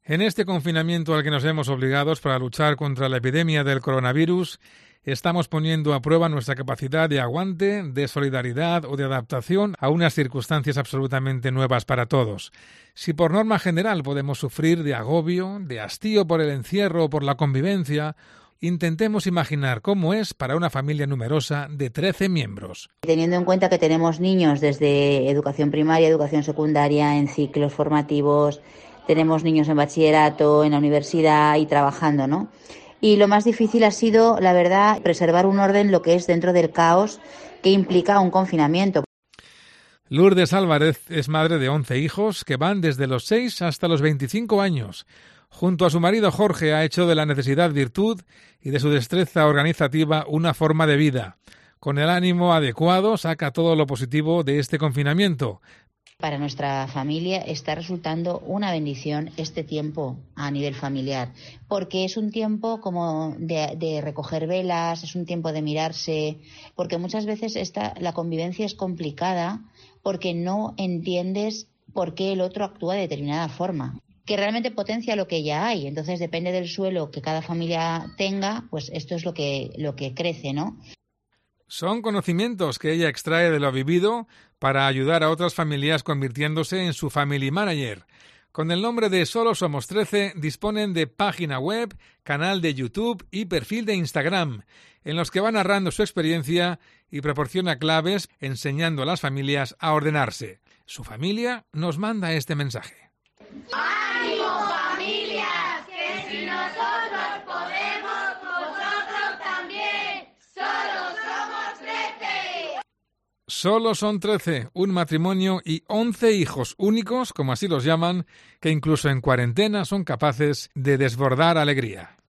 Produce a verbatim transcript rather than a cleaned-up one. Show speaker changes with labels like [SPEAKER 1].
[SPEAKER 1] En este confinamiento al que nos hemos obligados para luchar contra la epidemia del coronavirus, estamos poniendo a prueba nuestra capacidad de aguante, de solidaridad o de adaptación a unas circunstancias absolutamente nuevas para todos. Si por norma general podemos sufrir de agobio, de hastío por el encierro o por la convivencia, intentemos imaginar cómo es para una familia numerosa de trece miembros.
[SPEAKER 2] Teniendo en cuenta que tenemos niños desde educación primaria, educación secundaria, en ciclos formativos, tenemos niños en bachillerato, en la universidad y trabajando, ¿no? Y lo más difícil ha sido, la verdad, preservar un orden, lo que es dentro del caos que implica un confinamiento.
[SPEAKER 1] Lourdes Álvarez es madre de once hijos que van desde los seis hasta los veinticinco años. Junto a su marido Jorge ha hecho de la necesidad virtud y de su destreza organizativa una forma de vida. Con el ánimo adecuado saca todo lo positivo de este confinamiento.
[SPEAKER 2] Para nuestra familia está resultando una bendición este tiempo a nivel familiar, porque es un tiempo como de, de recoger velas, es un tiempo de mirarse, porque muchas veces esta, la convivencia es complicada porque no entiendes por qué el otro actúa de determinada forma, que realmente potencia lo que ya hay. Entonces depende del suelo que cada familia tenga, pues esto es lo que, lo que crece, ¿no?
[SPEAKER 1] Son conocimientos que ella extrae de lo vivido para ayudar a otras familias convirtiéndose en su family manager. Con el nombre de Solo Somos trece disponen de página web, canal de YouTube y perfil de Instagram, en los que va narrando su experiencia y proporciona claves enseñando a las familias a ordenarse. Su familia nos manda este mensaje.
[SPEAKER 3] ¡Ánimo, familias! ¡Que si nosotros podemos, vosotros también! ¡Solo somos trece!
[SPEAKER 1] Solo son trece, un matrimonio y once hijos únicos, como así los llaman, que incluso en cuarentena son capaces de desbordar alegría.